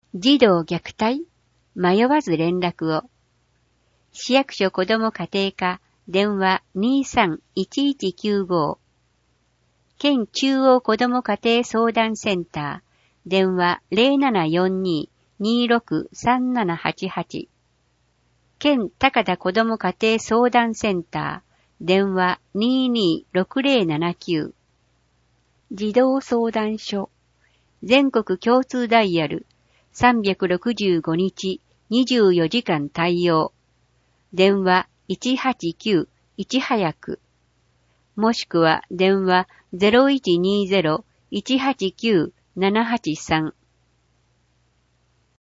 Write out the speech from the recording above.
児童虐待？迷わず連絡を。市役所子ども家庭課、電話 23-1195。県中央子ども家庭相談センター、電話 0742-263788。県高田子ども家庭相談センター、電話 226079。児童相談所、全国共通ダイヤル、365日24時間対応。電話189-1早く。もしくは電話 0120-189-783。